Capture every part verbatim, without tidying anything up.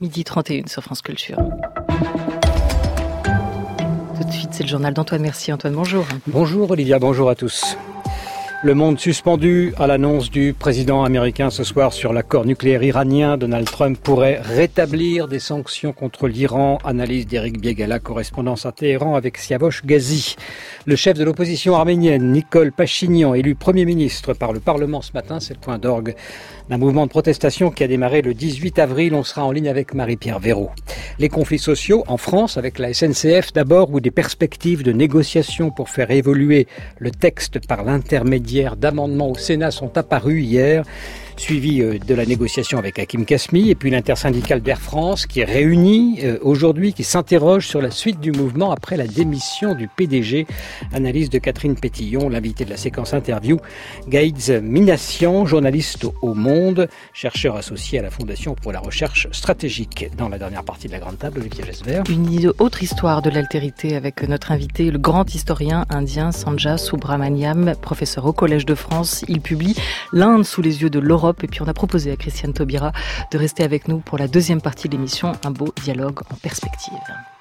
midi trente et une sur France Culture. Tout de suite, c'est le journal d'Antoine Mercier. Antoine, bonjour. Bonjour Olivia, bonjour à tous. Le monde suspendu à l'annonce du président américain ce soir sur l'accord nucléaire iranien. Donald Trump pourrait rétablir des sanctions contre l'Iran. Analyse d'Éric Biegala, correspondance à Téhéran avec Siavosh Ghazi. Le chef de l'opposition arménienne, Nikol Pachinian, élu Premier ministre par le Parlement ce matin, c'est le point d'orgue d'un mouvement de protestation qui a démarré le dix-huit avril. On sera en ligne avec Marie-Pierre Véraud. Les conflits sociaux en France avec la S N C F d'abord, ou des perspectives de négociation pour faire évoluer le texte par l'intermédiaire d'amendements au Sénat sont apparus hier, suivi de la négociation avec Hakim Kasmi et puis l'intersyndicale d'Air France qui est réunie aujourd'hui, qui s'interroge sur la suite du mouvement après la démission du P D G. Analyse de Catherine Pétillon, l'invité de la séquence interview, Gaïdz Minassian, journaliste au Monde, chercheur associé à la Fondation pour la recherche stratégique. Dans la dernière partie de la grande table, Olivier Gesvert. Une autre histoire de l'altérité avec notre invité, le grand historien indien Sanjay Subrahmanyam, professeur au Collège de France. Il publie l'Inde sous les yeux de l'Europe. Et puis on a proposé à Christiane Taubira de rester avec nous pour la deuxième partie de l'émission, un beau dialogue en perspective.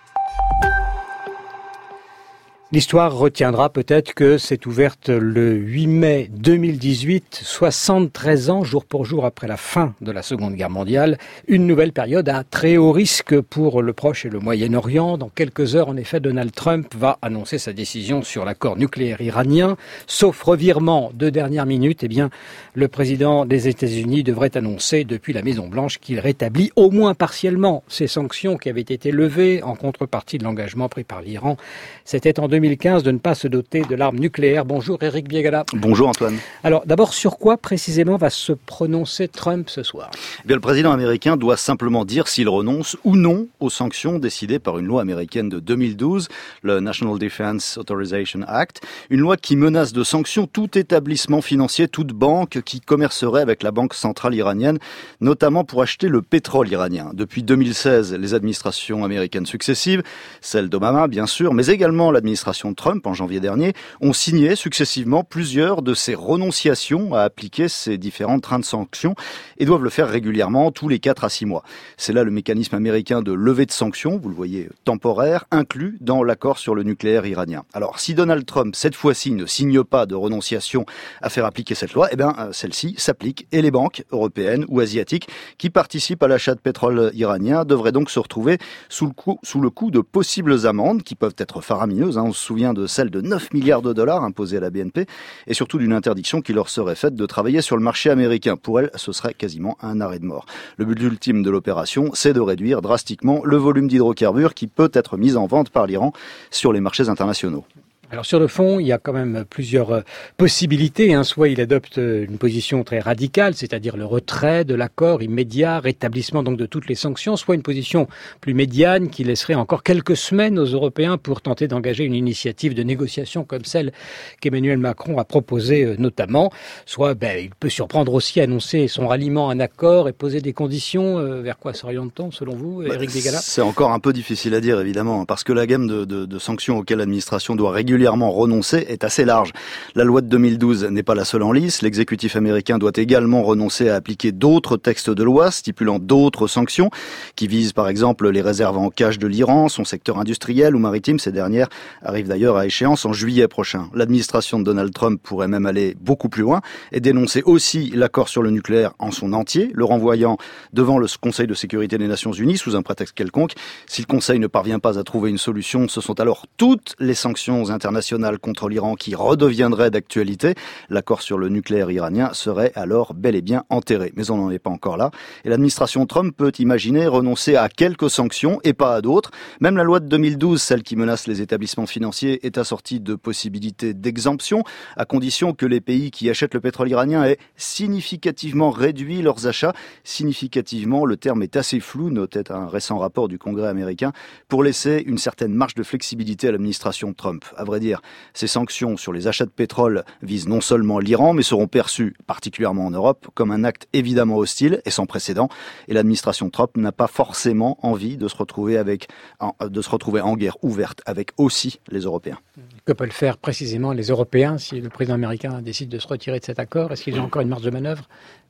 L'histoire retiendra peut-être que c'est ouverte le huit mai deux mille dix-huit, soixante-treize ans, jour pour jour après la fin de la Seconde Guerre mondiale, une nouvelle période à très haut risque pour le Proche et le Moyen-Orient. Dans quelques heures, en effet, Donald Trump va annoncer sa décision sur l'accord nucléaire iranien. Sauf revirement de dernière minute, eh bien, le président des États-Unis devrait annoncer depuis la Maison-Blanche qu'il rétablit au moins partiellement ces sanctions qui avaient été levées en contrepartie de l'engagement pris par l'Iran. C'était en deux mille quinze de ne pas se doter de l'arme nucléaire. Bonjour Éric Biegala. Bonjour Antoine. Alors d'abord, sur quoi précisément va se prononcer Trump ce soir ? Eh bien, le président américain doit simplement dire s'il renonce ou non aux sanctions décidées par une loi américaine de deux mille douze, le National Defense Authorization Act, une loi qui menace de sanctions tout établissement financier, toute banque qui commercerait avec la banque centrale iranienne, notamment pour acheter le pétrole iranien. Depuis deux mille seize, les administrations américaines successives, celle d'Obama bien sûr, mais également l'administration de Trump en janvier dernier, ont signé successivement plusieurs de ces renonciations à appliquer ces différents trains de sanctions et doivent le faire régulièrement tous les quatre à six mois. C'est là le mécanisme américain de levée de sanctions, vous le voyez, temporaire, inclus dans l'accord sur le nucléaire iranien. Alors, si Donald Trump, cette fois-ci, ne signe pas de renonciation à faire appliquer cette loi, eh bien, celle-ci s'applique et les banques européennes ou asiatiques qui participent à l'achat de pétrole iranien devraient donc se retrouver sous le coup, sous le coup de possibles amendes qui peuvent être faramineuses, hein. On se souvient de celle de neuf milliards de dollars imposée à la B N P et surtout d'une interdiction qui leur serait faite de travailler sur le marché américain. Pour elle, ce serait quasiment un arrêt de mort. Le but ultime de l'opération, c'est de réduire drastiquement le volume d'hydrocarbures qui peut être mis en vente par l'Iran sur les marchés internationaux. Alors sur le fond, il y a quand même plusieurs possibilités. Hein. Soit il adopte une position très radicale, c'est-à-dire le retrait de l'accord immédiat, rétablissement donc de toutes les sanctions, soit une position plus médiane qui laisserait encore quelques semaines aux Européens pour tenter d'engager une initiative de négociation comme celle qu'Emmanuel Macron a proposée notamment. Soit ben, il peut surprendre aussi, annoncer son ralliement à un accord et poser des conditions. Euh, vers quoi s'oriente-t-on selon vous, bah, Éric Biegala ? C'est encore un peu difficile à dire évidemment, parce que la gamme de, de, de sanctions auxquelles l'administration doit régulièrement renoncer est assez large. La loi de deux mille douze n'est pas la seule en lice. L'exécutif américain doit également renoncer à appliquer d'autres textes de loi stipulant d'autres sanctions qui visent par exemple les réserves en cash de l'Iran, son secteur industriel ou maritime. Ces dernières arrivent d'ailleurs à échéance en juillet prochain. L'administration de Donald Trump pourrait même aller beaucoup plus loin et dénoncer aussi l'accord sur le nucléaire en son entier, le renvoyant devant le Conseil de sécurité des Nations Unies sous un prétexte quelconque. Si le Conseil ne parvient pas à trouver une solution, ce sont alors toutes les sanctions internationales contre l'Iran qui redeviendrait d'actualité. L'accord sur le nucléaire iranien serait alors bel et bien enterré. Mais on n'en est pas encore là. Et l'administration Trump peut imaginer renoncer à quelques sanctions et pas à d'autres. Même la loi de deux mille douze, celle qui menace les établissements financiers, est assortie de possibilités d'exemption, à condition que les pays qui achètent le pétrole iranien aient significativement réduit leurs achats. Significativement, le terme est assez flou, notait un récent rapport du Congrès américain, pour laisser une certaine marge de flexibilité à l'administration Trump. À vrai dire, ces sanctions sur les achats de pétrole visent non seulement l'Iran, mais seront perçues, particulièrement en Europe, comme un acte évidemment hostile et sans précédent. Et l'administration Trump n'a pas forcément envie de se retrouver avec, de se retrouver en guerre ouverte avec aussi les Européens. Que peuvent faire précisément les Européens si le président américain décide de se retirer de cet accord ? Est-ce qu'ils ont encore une marge de manœuvre ?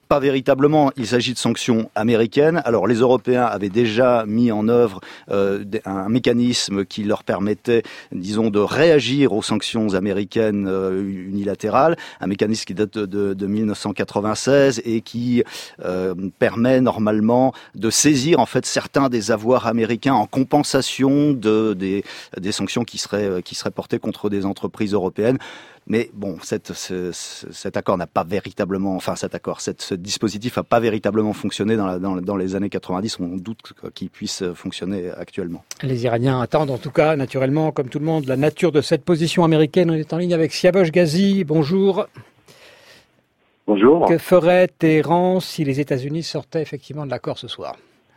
pas véritablement. Il s'agit de sanctions américaines. Alors les Européens avaient déjà mis en œuvre euh, un mécanisme qui leur permettait, disons, de réagir aux sanctions américaines euh, unilatérales. Un mécanisme qui date de, de, de mille neuf cent quatre-vingt-seize et qui euh, permet normalement de saisir en fait certains des avoirs américains en compensation de des, des sanctions qui seraient qui seraient portées contre des entreprises européennes. Mais bon, cette, ce, cet accord n'a pas véritablement, enfin cet accord, cette, ce dispositif n'a pas véritablement fonctionné dans, la, dans, dans les années quatre-vingt-dix. On doute qu'il puisse fonctionner actuellement. Les Iraniens attendent en tout cas, naturellement, comme tout le monde, la nature de cette position américaine. On est en ligne avec Siavosh Ghazi. Bonjour. Bonjour. Que ferait Téhéran si les États-Unis sortaient effectivement de l'accord ce soir ?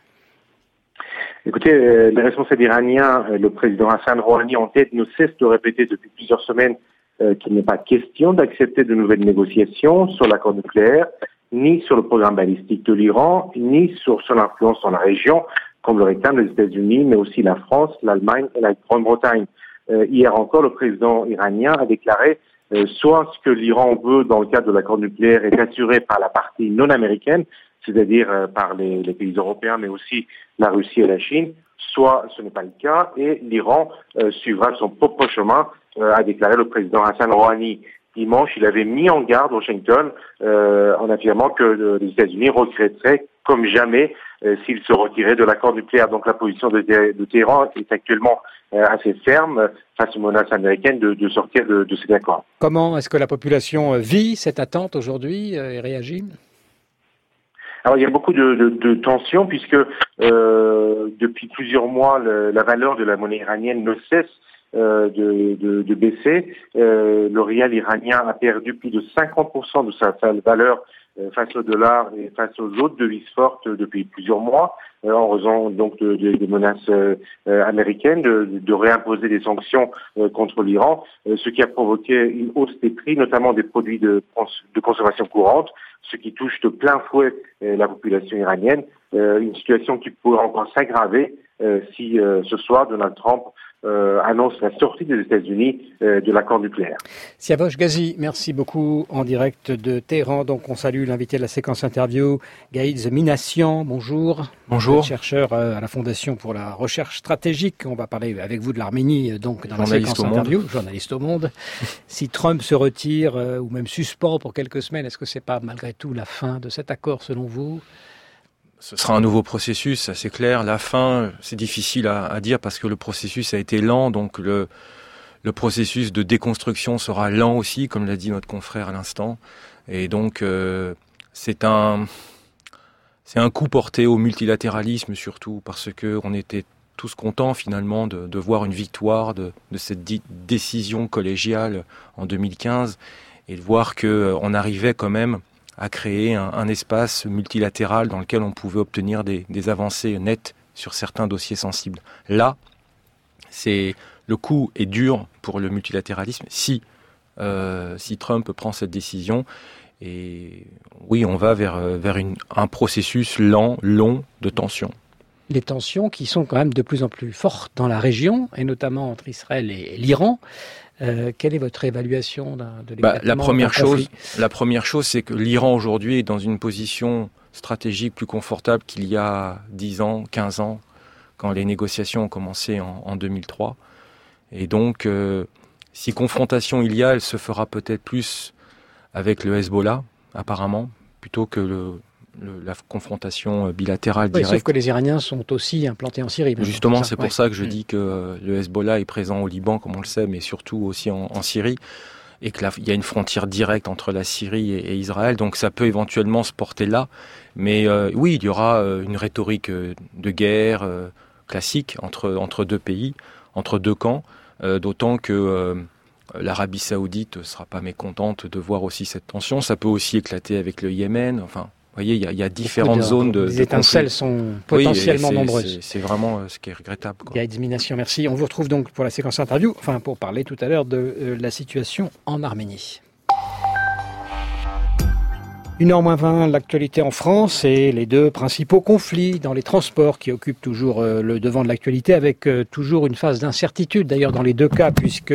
Écoutez, euh, les responsables iraniens, euh, le président Hassan Rouhani en tête, ne cesse de répéter depuis plusieurs semaines euh, qu'il n'est pas question d'accepter de nouvelles négociations sur l'accord nucléaire, ni sur le programme balistique de l'Iran, ni sur son influence dans la région, comme le réclament les États-Unis, mais aussi la France, l'Allemagne et la Grande-Bretagne. Euh, hier encore, le président iranien a déclaré euh, soit ce que l'Iran veut dans le cadre de l'accord nucléaire est assuré par la partie non américaine, c'est-à-dire euh, par les, les pays européens, mais aussi la Russie et la Chine, soit ce n'est pas le cas, et l'Iran euh, suivra son propre chemin, euh, a déclaré le président Hassan Rouhani. Dimanche, il avait mis en garde Washington euh, en affirmant que euh, les États-Unis regretteraient comme jamais euh, s'ils se retiraient de l'accord nucléaire. Donc la position de, de Téhéran est actuellement euh, assez ferme face aux menaces américaines de, de sortir de, de cet accord. Comment est-ce que la population vit cette attente aujourd'hui et réagit ? Alors il y a beaucoup de, de, de tensions puisque euh, depuis plusieurs mois le, la valeur de la monnaie iranienne ne cesse euh, de, de, de baisser. Euh, le rial iranien a perdu plus de cinquante pour cent de sa, sa valeur euh, face au dollar et face aux autres devises fortes depuis plusieurs mois, euh, en raison donc de, de, de menaces euh, américaines de, de réimposer des sanctions euh, contre l'Iran, euh, ce qui a provoqué une hausse des prix, notamment des produits de, de consommation courante, ce qui touche de plein fouet euh, la population iranienne, euh, une situation qui pourrait encore s'aggraver euh, si euh, ce soir Donald Trump euh, annonce la sortie des États-Unis euh, de l'accord nucléaire. Siavosh Ghazi, merci beaucoup en direct de Téhéran. Donc on salue l'invité de la séquence interview, Gaïd Minassian. Bonjour. Bonjour. Chercheur à la Fondation pour la recherche stratégique. On va parler avec vous de l'Arménie, donc dans journaliste la séquence interview, journaliste au Monde. Si Trump se retire euh, ou même suspend pour quelques semaines, est-ce que c'est pas malgré tout la fin de cet accord selon vous ? Ce sera un nouveau processus, ça c'est clair. La fin, c'est difficile à, à dire parce que le processus a été lent, donc le, le processus de déconstruction sera lent aussi, comme l'a dit notre confrère à l'instant. Et donc euh, c'est un c'est un coup porté au multilatéralisme surtout parce que on était tous contents finalement de, de voir une victoire de, de cette dite décision collégiale en deux mille quinze et de voir que on arrivait quand même à créer un, un espace multilatéral dans lequel on pouvait obtenir des, des avancées nettes sur certains dossiers sensibles. Là, c'est le coup est dur pour le multilatéralisme si euh, si Trump prend cette décision. Et oui, on va vers vers une, un processus lent, long de tension. Les tensions qui sont quand même de plus en plus fortes dans la région, et notamment entre Israël et l'Iran. Euh, quelle est votre évaluation de l'éclatement bah, la première d'un conflit ? chose, La première chose, c'est que l'Iran aujourd'hui est dans une position stratégique plus confortable qu'il y a dix ans, quinze ans, quand les négociations ont commencé en, en deux mille trois. Et donc, euh, si confrontation il y a, elle se fera peut-être plus avec le Hezbollah, apparemment, plutôt que le... Le, la confrontation bilatérale oui, directe. Sauf que les Iraniens sont aussi implantés en Syrie. Justement, ça, c'est ouais. pour ça que je dis que le Hezbollah est présent au Liban, comme on le sait, mais surtout aussi en, en Syrie, et qu'il y a une frontière directe entre la Syrie et, et Israël, donc ça peut éventuellement se porter là. Mais euh, oui, il y aura euh, une rhétorique euh, de guerre euh, classique entre, entre deux pays, entre deux camps, euh, d'autant que euh, l'Arabie Saoudite ne sera pas mécontente de voir aussi cette tension. Ça peut aussi éclater avec le Yémen, enfin... Vous voyez, il y a, il y a différentes de, zones de... Les étincelles sont potentiellement oui, c'est, nombreuses. C'est, c'est vraiment euh, ce qui est regrettable. Gaïd Minassian, merci. On vous retrouve donc pour la séquence interview, enfin pour parler tout à l'heure de euh, la situation en Arménie. une heure moins vingt, l'actualité en France et les deux principaux conflits dans les transports qui occupent toujours le devant de l'actualité avec toujours une phase d'incertitude d'ailleurs dans les deux cas puisque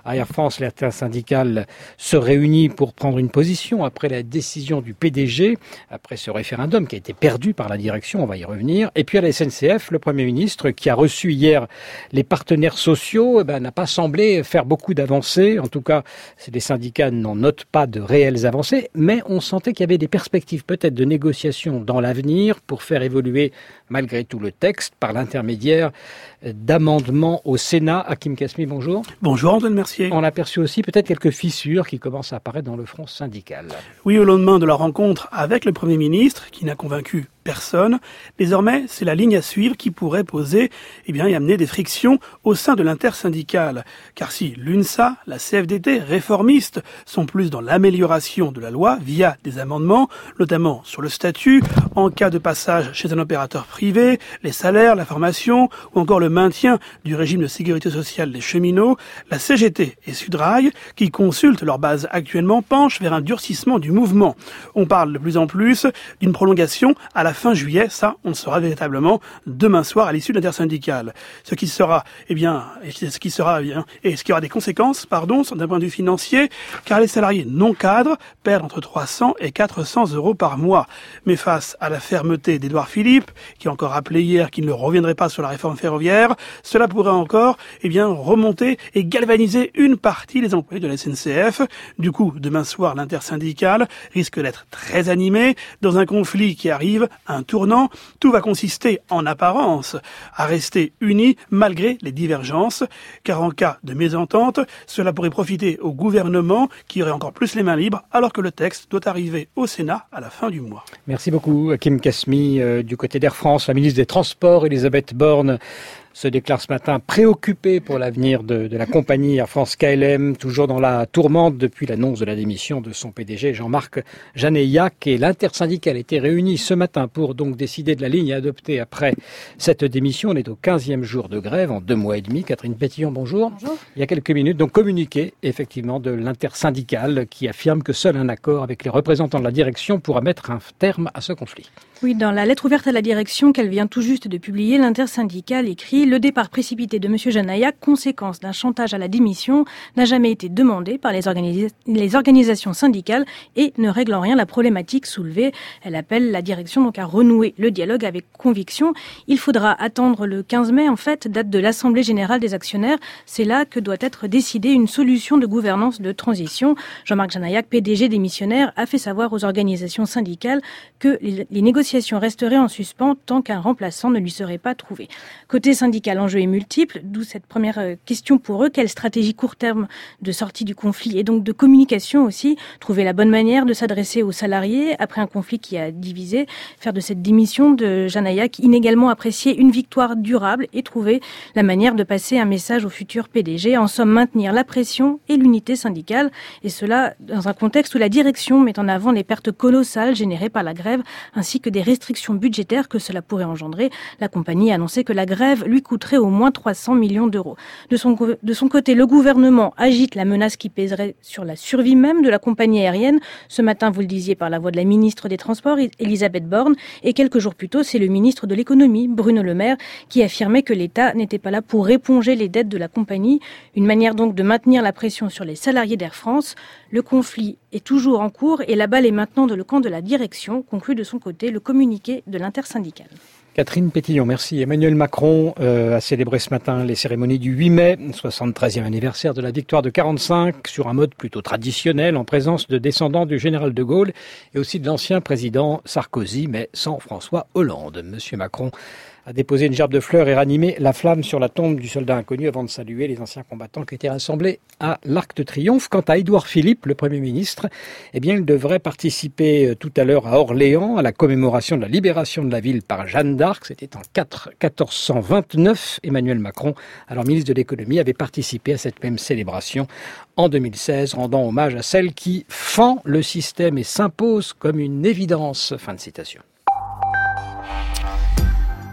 à Air France, l'intersyndicale se réunit pour prendre une position après la décision du P D G, après ce référendum qui a été perdu par la direction, on va y revenir. Et puis à la S N C F, le Premier ministre qui a reçu hier les partenaires sociaux, eh ben, n'a pas semblé faire beaucoup d'avancées. En tout cas, les syndicats n'en notent pas de réelles avancées, mais on sentait qu'il y avait des perspectives peut-être de négociations dans l'avenir pour faire évoluer malgré tout le texte par l'intermédiaire d'amendements au Sénat. Hakim Kasmi, bonjour. Bonjour Antoine Mercier. On aperçut aussi peut-être quelques fissures qui commencent à apparaître dans le front syndical. Oui, au lendemain de la rencontre avec le Premier ministre, qui n'a convaincu personne, désormais, c'est la ligne à suivre qui pourrait poser eh bien, et amener des frictions au sein de l'intersyndicale. Car si l'UNSA, la C F D T, réformistes, sont plus dans l'amélioration de la loi via des amendements, notamment sur le statut, en cas de passage chez un opérateur privé, les salaires, la formation, ou encore le maintien du régime de sécurité sociale des cheminots, la C G T et Sudrail, qui consultent leur base actuellement, penchent vers un durcissement du mouvement. On parle de plus en plus d'une prolongation à la fin juillet, ça, on le saura véritablement demain soir à l'issue de l'intersyndicale. Ce qui sera, eh bien, ce qui sera, eh bien, et ce qui aura des conséquences, pardon, d'un point de vue financier, car les salariés non cadres perdent entre trois cents et quatre cents euros par mois. Mais face à la fermeté d'Édouard Philippe, qui a encore rappelé hier qu'il ne reviendrait pas sur la réforme ferroviaire, cela pourrait encore, eh bien, remonter et galvaniser une partie des employés de la S N C F. Du coup, demain soir, l'intersyndicale risque d'être très animée dans un conflit qui arrive un tournant. Tout va consister, en apparence, à rester unis malgré les divergences, car en cas de mésentente, cela pourrait profiter au gouvernement qui aurait encore plus les mains libres, alors que le texte doit arriver au Sénat à la fin du mois. Merci beaucoup, Hakim Kasmi. Euh, du côté d'Air France, la ministre des Transports, Elisabeth Borne, se déclare ce matin préoccupée pour l'avenir de, de la compagnie Air France K L M, toujours dans la tourmente depuis l'annonce de la démission de son P D G Jean-Marc Janaillac. Et l'intersyndicale était réunie ce matin pour donc décider de la ligne à adopter après cette démission. On est au quinzième jour de grève en deux mois et demi. Catherine Pétillon, bonjour. Bonjour. Il y a quelques minutes, donc communiqué effectivement de l'intersyndicale qui affirme que seul un accord avec les représentants de la direction pourra mettre un terme à ce conflit. Oui, dans la lettre ouverte à la direction qu'elle vient tout juste de publier, l'intersyndicale écrit « Le départ précipité de M. Janaillac, conséquence d'un chantage à la démission, n'a jamais été demandé par les, organisa- les organisations syndicales et ne règle en rien la problématique soulevée. » Elle appelle la direction donc à renouer le dialogue avec conviction. Il faudra attendre le quinze mai, en fait, date de l'Assemblée générale des actionnaires. C'est là que doit être décidée une solution de gouvernance de transition. Jean-Marc Janaillac, P D G démissionnaire, a fait savoir aux organisations syndicales que les, les négociations resterait en suspens tant qu'un remplaçant ne lui serait pas trouvé. Côté syndical, l'enjeu est multiple, d'où cette première question pour eux. Quelle stratégie court terme de sortie du conflit et donc de communication aussi? Trouver la bonne manière de s'adresser aux salariés après un conflit qui a divisé, faire de cette démission de Janaillac inégalement appréciée une victoire durable et trouver la manière de passer un message au futur P D G. En somme, maintenir la pression et l'unité syndicale, et cela dans un contexte où la direction met en avant les pertes colossales générées par la grève ainsi que des restrictions budgétaires que cela pourrait engendrer. La compagnie a annoncé que la grève lui coûterait au moins trois cents millions d'euros. De son, de son côté, le gouvernement agite la menace qui pèserait sur la survie même de la compagnie aérienne. Ce matin, vous le disiez, par la voix de la ministre des Transports, Elisabeth Borne, et quelques jours plus tôt, c'est le ministre de l'Économie, Bruno Le Maire, qui affirmait que l'État n'était pas là pour éponger les dettes de la compagnie. Une manière donc de maintenir la pression sur les salariés d'Air France. Le conflit est toujours en cours et la balle est maintenant dans le camp de la direction, conclut de son côté le communiqué de l'intersyndicale. Catherine Pétillon, merci. Emmanuel Macron euh, a célébré ce matin les cérémonies du huit mai, soixante-treizième anniversaire de la victoire de quarante-cinq, sur un mode plutôt traditionnel, en présence de descendants du général de Gaulle et aussi de l'ancien président Sarkozy, mais sans François Hollande. Monsieur Macron a déposé une gerbe de fleurs et ranimé la flamme sur la tombe du soldat inconnu avant de saluer les anciens combattants qui étaient rassemblés à l'Arc de Triomphe. Quant à Édouard Philippe, le Premier ministre, eh bien, il devrait participer tout à l'heure à Orléans à la commémoration de la libération de la ville par Jeanne d'Arc. C'était en quatorze cent vingt-neuf. Emmanuel Macron, alors ministre de l'économie, avait participé à cette même célébration en deux mille seize, rendant hommage à celle qui fend le système et s'impose comme une évidence. Fin de citation.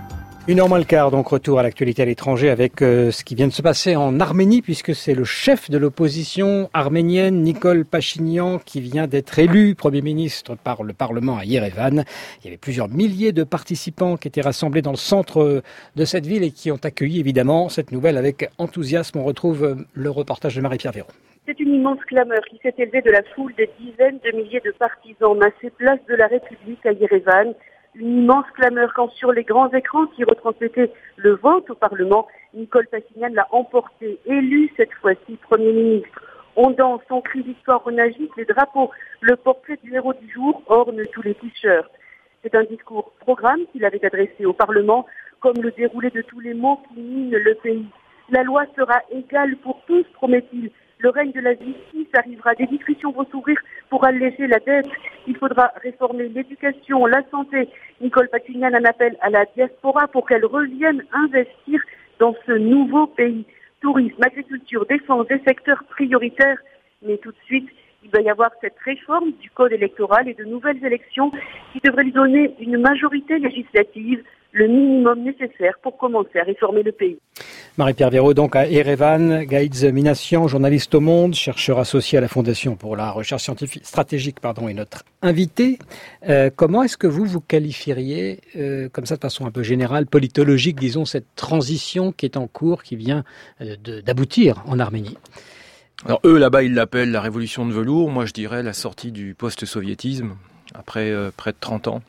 Une heure moins le quart, donc retour à l'actualité à l'étranger avec euh, ce qui vient de se passer en Arménie, puisque c'est le chef de l'opposition arménienne, Nikol Pachinian, qui vient d'être élu Premier ministre par le Parlement à Yerevan. Il y avait plusieurs milliers de participants qui étaient rassemblés dans le centre de cette ville et qui ont accueilli évidemment cette nouvelle avec enthousiasme. On retrouve le reportage de Marie-Pierre Véron. C'est une immense clameur qui s'est élevée de la foule des dizaines de milliers de partisans massés place de la République à Yerevan. Une immense clameur quand sur les grands écrans qui retransmettaient le vote au Parlement, Nikol Pachinian l'a emporté, élu cette fois-ci Premier ministre. On danse, on crie victoire, on agite les drapeaux. Le portrait du héros du jour orne tous les t-shirts. C'est un discours programme qu'il avait adressé au Parlement, comme le déroulé de tous les maux qui minent le pays. La loi sera égale pour tous, promet-il. Le règne de la justice arrivera, des discussions vont s'ouvrir pour alléger la dette. Il faudra réformer l'éducation, la santé. Nikol Pachinian en appelle à la diaspora pour qu'elle revienne investir dans ce nouveau pays. Tourisme, agriculture, défense, des secteurs prioritaires. Mais tout de suite, il va y avoir cette réforme du code électoral et de nouvelles élections qui devraient lui donner une majorité législative, le minimum nécessaire pour commencer à réformer le pays. Marie-Pierre Véraud, donc à Erevan, Gaïdz Minassian, journaliste au Monde, chercheur associé à la Fondation pour la recherche scientifique stratégique, pardon, est notre invité. Euh, comment est-ce que vous vous qualifieriez, euh, comme ça de façon un peu générale, politologique, disons, cette transition qui est en cours, qui vient euh, de, d'aboutir en Arménie ? Alors eux, là-bas, ils l'appellent la révolution de velours. Moi, je dirais la sortie du post-soviétisme, après euh, près de trente ans.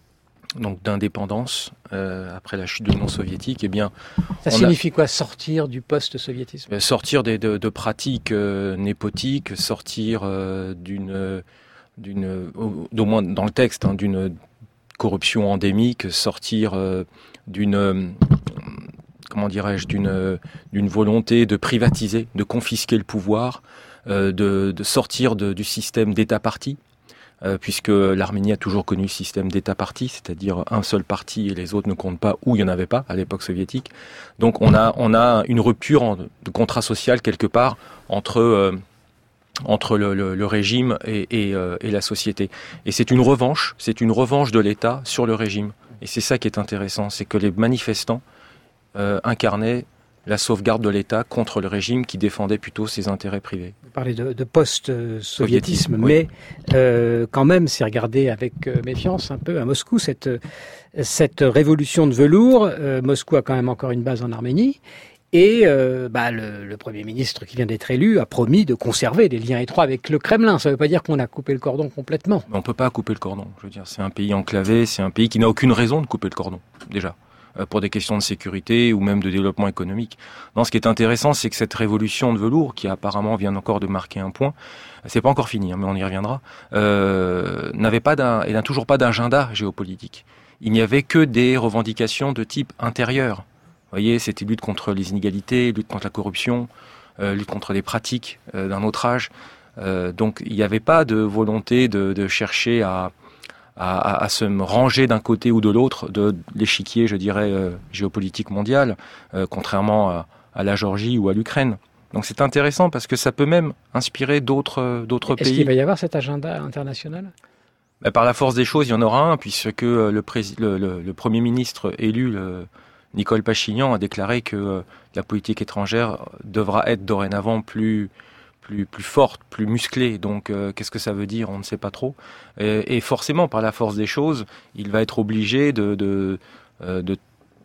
Donc d'indépendance euh, après la chute de l'Union soviétique, eh bien, ça signifie a... quoi, sortir du post-soviétisme ? Sortir des, de, de pratiques euh, népotiques, sortir euh, d'une, d'une, au moins dans le texte, hein, d'une corruption endémique, sortir euh, d'une, euh, comment dirais-je, d'une, d'une volonté de privatiser, de confisquer le pouvoir, euh, de, de sortir de, du système d'État-parti. Euh, puisque l'Arménie a toujours connu le système d'État-parti, c'est-à-dire un seul parti et les autres ne comptent pas, ou il n'y en avait pas à l'époque soviétique. Donc on a, on a une rupture en, de contrat social quelque part entre, euh, entre le, le, le régime et, et, euh, et la société. Et c'est une revanche, c'est une revanche de l'État sur le régime. Et c'est ça qui est intéressant, c'est que les manifestants euh, incarnaient la sauvegarde de l'État contre le régime qui défendait plutôt ses intérêts privés. Vous parlez de, de post-soviétisme, mais oui. euh, quand même, c'est regardé avec méfiance un peu à Moscou, cette, cette révolution de velours. Euh, Moscou a quand même encore une base en Arménie. Et euh, bah, le, le Premier ministre qui vient d'être élu a promis de conserver des liens étroits avec le Kremlin. Ça ne veut pas dire qu'on a coupé le cordon complètement. Mais on ne peut pas couper le cordon. Je veux dire, c'est un pays enclavé, c'est un pays qui n'a aucune raison de couper le cordon, déjà. Pour des questions de sécurité ou même de développement économique. Non, ce qui est intéressant, c'est que cette révolution de velours, qui apparemment vient encore de marquer un point, c'est pas encore fini, hein, mais on y reviendra, euh, n'avait pas d'un, et n'a toujours pas d'agenda géopolitique. Il n'y avait que des revendications de type intérieur. Vous voyez, c'était lutte contre les inégalités, lutte contre la corruption, euh, lutte contre les pratiques euh, d'un autre âge. Euh, donc, il n'y avait pas de volonté de, de chercher à À, à, à se ranger d'un côté ou de l'autre de l'échiquier, je dirais, euh, géopolitique mondial, euh, contrairement à, à la Géorgie ou à l'Ukraine. Donc c'est intéressant parce que ça peut même inspirer d'autres, euh, d'autres Est-ce pays. Est-ce qu'il va y avoir cet agenda international ? Ben, par la force des choses, il y en aura un, puisque le, pré- le, le, le Premier ministre élu, le, Nikol Pachinian, a déclaré que euh, la politique étrangère devra être dorénavant plus... Plus, plus forte, plus musclée. Donc, euh, qu'est-ce que ça veut dire ? On ne sait pas trop. Et, et forcément, par la force des choses, il va être obligé de, de, euh, de,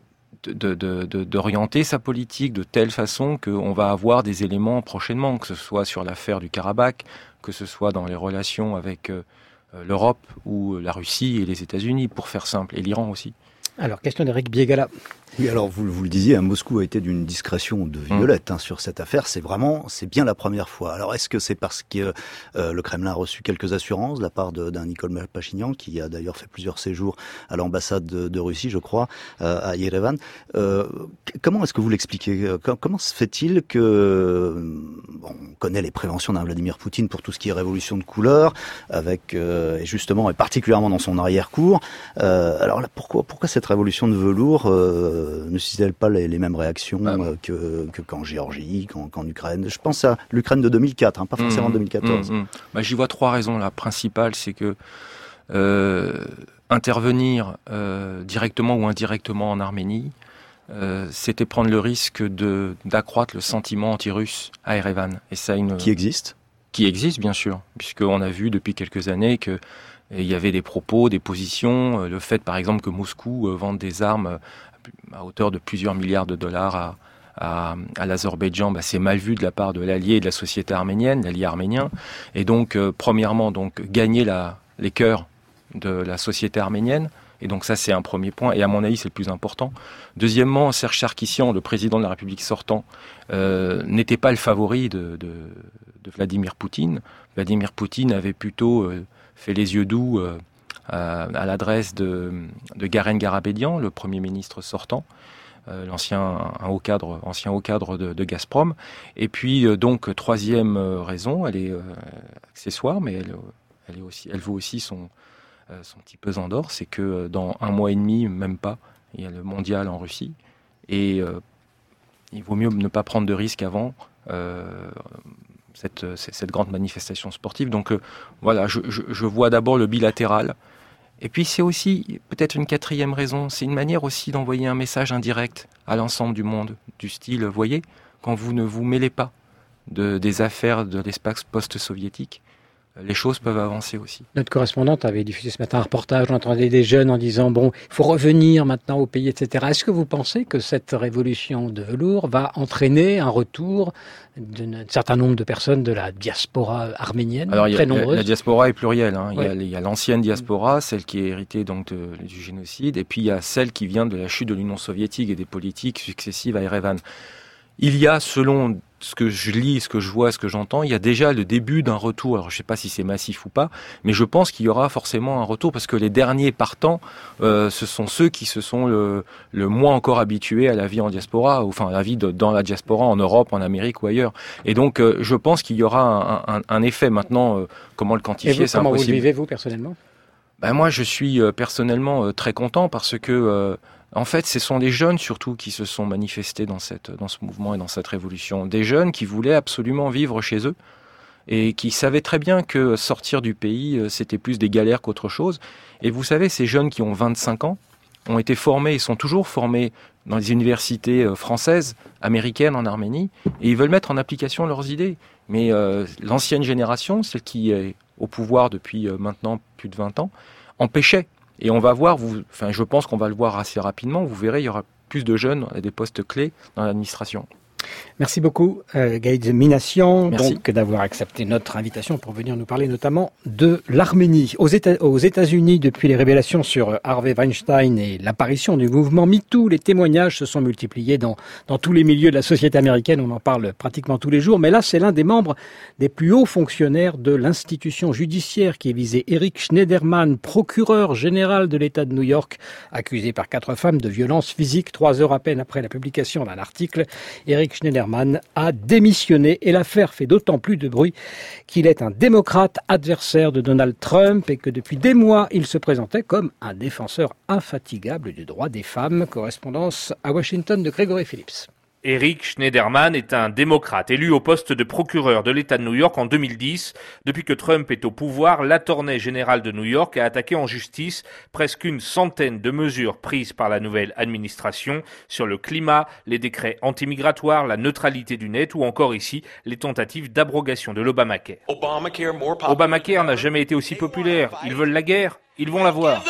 de, de, de, d'orienter sa politique de telle façon qu'on va avoir des éléments prochainement, que ce soit sur l'affaire du Karabakh, que ce soit dans les relations avec euh, l'Europe ou la Russie et les États-Unis, pour faire simple, et l'Iran aussi. Alors, question d'Éric Biegala. Oui, alors vous, vous le disiez, hein, Moscou a été d'une discrétion de violette hein, sur cette affaire. C'est vraiment, c'est bien la première fois. Alors est-ce que c'est parce que euh, le Kremlin a reçu quelques assurances de la part de, d'un Nikol Pachinian, qui a d'ailleurs fait plusieurs séjours à l'ambassade de, de Russie, je crois, euh, à Yerevan. Euh, comment est-ce que vous l'expliquez ? Comment se fait-il que bon, on connaît les préventions d'un Vladimir Poutine pour tout ce qui est révolution de couleur, avec euh, et justement et particulièrement dans son arrière-cour. Euh, alors là, pourquoi, pourquoi cette révolution de velours euh, ne suscite-t-elle pas les, les mêmes réactions ah. euh, que, que qu'en Géorgie, qu'en, qu'en Ukraine ? Je pense à l'Ukraine de deux mille quatre, hein, pas forcément mmh, deux mille quatorze. Mmh, mmh. Bah, j'y vois trois raisons. La principale, c'est que euh, intervenir euh, directement ou indirectement en Arménie euh, c'était prendre le risque de, d'accroître le sentiment anti-russe à Erevan. Et ça, une, qui existe Qui existe, bien sûr, puisqu'on a vu depuis quelques années que il y avait des propos, des positions, le fait par exemple que Moscou vende des armes à hauteur de plusieurs milliards de dollars à, à, à l'Azerbaïdjan, bah, c'est mal vu de la part de l'allié et de la société arménienne, l'allié arménien. Et donc, euh, premièrement, donc gagner la, les cœurs de la société arménienne. Et donc ça, c'est un premier point. Et à mon avis, c'est le plus important. Deuxièmement, Serge Sarkissian, le président de la République sortant, euh, n'était pas le favori de, de, de Vladimir Poutine. Vladimir Poutine avait plutôt euh, fait les yeux doux euh, à, à l'adresse de, de Garen Garabedian, le Premier ministre sortant, euh, l'ancien un haut cadre, ancien haut cadre de, de Gazprom. Et puis euh, donc troisième raison, elle est euh, accessoire, mais elle, elle est aussi, elle vaut aussi son euh, son petit pesant d'or, c'est que dans un mois et demi, même pas, il y a le mondial en Russie, et euh, il vaut mieux ne pas prendre de risques avant. Euh, Cette, cette grande manifestation sportive. Donc euh, voilà, je, je, je vois d'abord le bilatéral. Et puis c'est aussi peut-être une quatrième raison, c'est une manière aussi d'envoyer un message indirect à l'ensemble du monde, du style, voyez, quand vous ne vous mêlez pas de, des affaires de l'espace post-soviétique, les choses peuvent avancer aussi. Notre correspondante avait diffusé ce matin un reportage, on entendait des jeunes en disant, bon, il faut revenir maintenant au pays, et cetera. Est-ce que vous pensez que cette révolution de velours va entraîner un retour d'un certain nombre de personnes de la diaspora arménienne, Alors, très a, nombreuses? La diaspora est plurielle. Hein. Ouais. Il, y a, il y a l'ancienne diaspora, celle qui est héritée donc de, du génocide, et puis il y a celle qui vient de la chute de l'Union soviétique et des politiques successives à Erevan. Il y a, selon ce que je lis, ce que je vois, ce que j'entends, il y a déjà le début d'un retour. Alors je ne sais pas si c'est massif ou pas, mais je pense qu'il y aura forcément un retour parce que les derniers partants, euh, ce sont ceux qui se sont le, le moins encore habitués à la vie en diaspora, ou enfin à la vie de, dans la diaspora en Europe, en Amérique ou ailleurs. Et donc euh, je pense qu'il y aura un, un, un effet. Maintenant, euh, comment le quantifier, Et vous, c'est comment impossible. Vous le vivez, vous, personnellement? Ben moi, je suis euh, personnellement euh, très content parce que euh, en fait, ce sont les jeunes surtout qui se sont manifestés dans, cette, dans ce mouvement et dans cette révolution. Des jeunes qui voulaient absolument vivre chez eux et qui savaient très bien que sortir du pays, c'était plus des galères qu'autre chose. Et vous savez, ces jeunes qui ont vingt-cinq ans ont été formés et sont toujours formés dans les universités françaises, américaines en Arménie, et ils veulent mettre en application leurs idées. Mais euh, l'ancienne génération, celle qui est au pouvoir depuis euh, maintenant plus de vingt ans, empêchait. Et on va voir, vous, enfin, je pense qu'on va le voir assez rapidement, vous verrez, il y aura plus de jeunes à des postes clés dans l'administration. Merci beaucoup, euh, Gaïd Minassian, Merci. donc d'avoir accepté notre invitation pour venir nous parler notamment de l'Arménie. Aux, Éta- aux États-Unis, depuis les révélations sur Harvey Weinstein et l'apparition du mouvement MeToo, les témoignages se sont multipliés dans, dans tous les milieux de la société américaine. On en parle pratiquement tous les jours. Mais là, c'est l'un des membres des plus hauts fonctionnaires de l'institution judiciaire qui est visé. Eric Schneiderman, procureur général de l'État de New York, accusé par quatre femmes de violences physiques. Trois heures à peine après la publication d'un article, Eric Schneiderman a démissionné et l'affaire fait d'autant plus de bruit qu'il est un démocrate adversaire de Donald Trump et que depuis des mois, il se présentait comme un défenseur infatigable du droit des femmes. Correspondance à Washington de Gregory Phillips. Eric Schneiderman est un démocrate élu au poste de procureur de l'État de New York en deux mille dix. Depuis que Trump est au pouvoir, l'attorney général de New York a attaqué en justice presque une centaine de mesures prises par la nouvelle administration sur le climat, les décrets antimigratoires, la neutralité du net ou encore ici les tentatives d'abrogation de l'Obamacare. Obamacare n'a jamais été aussi populaire. Ils veulent la guerre, ils vont la voir.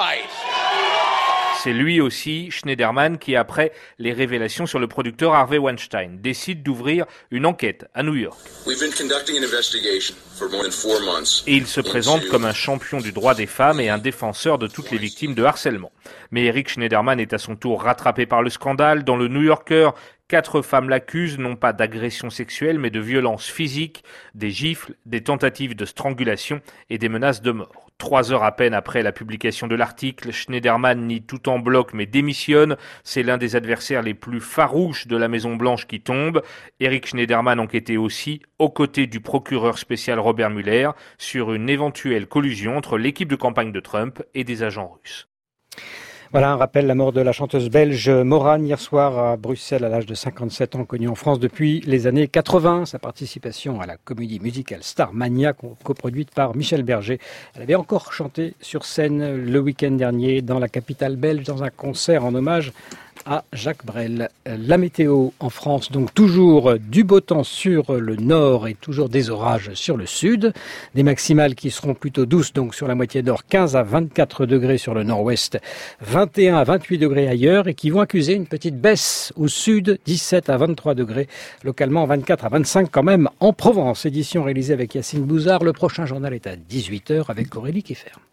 C'est lui aussi, Schneiderman, qui, après les révélations sur le producteur Harvey Weinstein, décide d'ouvrir une enquête à New York. Et il se présente comme un champion du droit des femmes et un défenseur de toutes les victimes de harcèlement. Mais Eric Schneiderman est à son tour rattrapé par le scandale. Dans le New Yorker, quatre femmes l'accusent non pas d'agression sexuelle, mais de violence physique, des gifles, des tentatives de strangulation et des menaces de mort. Trois heures à peine après la publication de l'article, Schneiderman nie tout en bloc mais démissionne. C'est l'un des adversaires les plus farouches de la Maison-Blanche qui tombe. Eric Schneiderman enquêtait aussi, aux côtés du procureur spécial Robert Mueller, sur une éventuelle collusion entre l'équipe de campagne de Trump et des agents russes. Voilà un rappel, la mort de la chanteuse belge Morane hier soir à Bruxelles à l'âge de cinquante-sept ans, connue en France depuis les années quatre-vingts. Sa participation à la comédie musicale Starmania, coproduite par Michel Berger. Elle avait encore chanté sur scène le week-end dernier dans la capitale belge dans un concert en hommage à Jacques Brel. La météo en France, donc toujours du beau temps sur le nord et toujours des orages sur le sud. Des maximales qui seront plutôt douces donc sur la moitié nord, quinze à vingt-quatre degrés sur le nord-ouest, vingt et un à vingt-huit degrés ailleurs et qui vont accuser une petite baisse au sud, dix-sept à vingt-trois degrés, localement vingt-quatre à vingt-cinq quand même en Provence. Édition réalisée avec Yacine Bouzard. Le prochain journal est à dix-huit heures avec Aurélie Keffer.